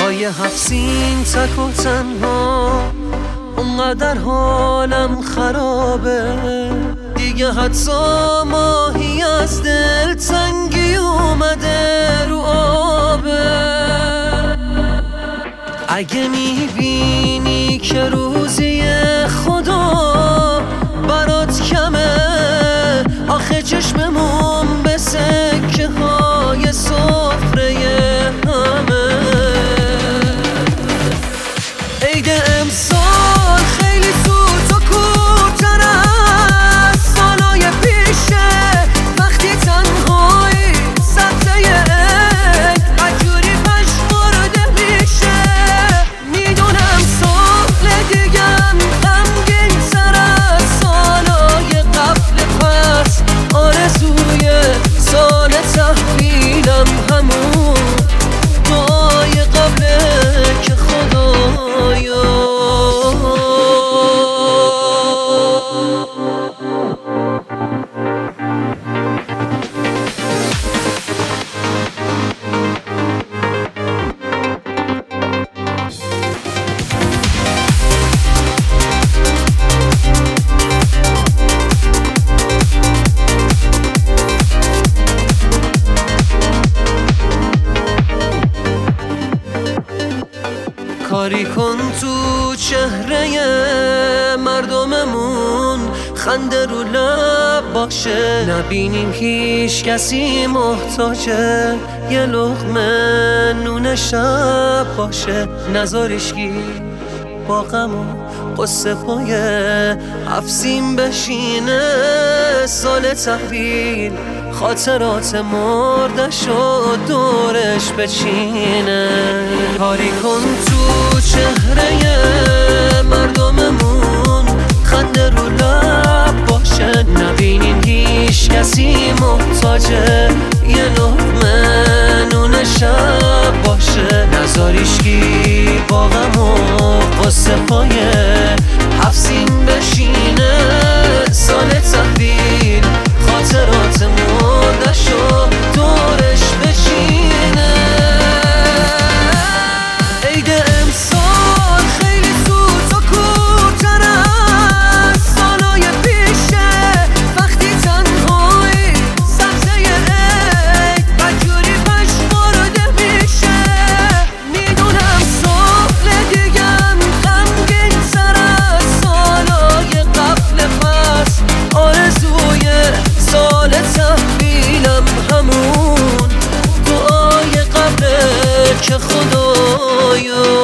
پای هفسین تک و تنها، اونقدر حالم خرابه دیگه، حتی ماهی از دل تنگی اومده رو آبه. اگه میبینی که روزی خدا برات کمه، آخه چشممون به سکه های سفره همه. عید امسال خیلی زود و کورتر از سالای پیشه، وقتی تنهایی سبزه عید عجوری پشمرده میشه. میدونم سال دیگم غمگین تر از سالای قبل، پس آرزوی سال تحویلم همون دعای قبله که خدایا کاری کن تو چهره مردممون، خنده رو لب باشه، نبینیم هیچ کسی محتاجه، یه لقمه نون شب باشه. نذاریشگی با غم و قصه پای هفسین بشینه، سال تحویل خاطرات مردش و دورش بچینه. کاری کن تو چهره مردممون، خنده رو لب باشه، نبینیم هیچ کسی محتاجه، یه لقمه نون شب باشه. نذاریشگی با غم و قصه پای هفسین بشینه، سال تحویل خاطرات مردش و دورش بچینه. عید امسال خیلی زود و کورتر از سالای پیشه، وقتی تنهایی سبزه عید بدجوری پشمرده میشه. میدونم سال دیگم غمگین تر از سالای قبل، پس آرزوی سال تحویلم همون دعای قبله که خدایا